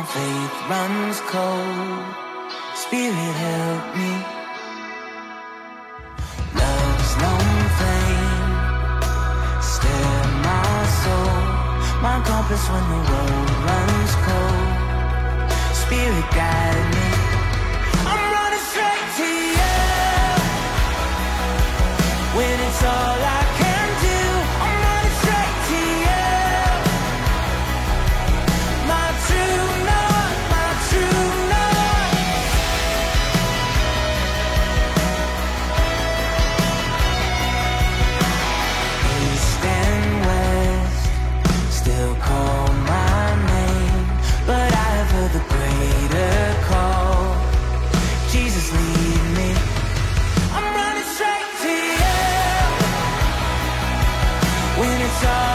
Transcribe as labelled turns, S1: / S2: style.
S1: faith runs cold, Spirit help me. Love's lone flame, stir my soul, my compass when the road runs cold, Spirit guide me. I'm running straight to you when it's all I can do. I'm running straight to you, my true north, my true north. East and west still call my name, but I have heard the greater call. Jesus lead me. I'm running straight to you when it's all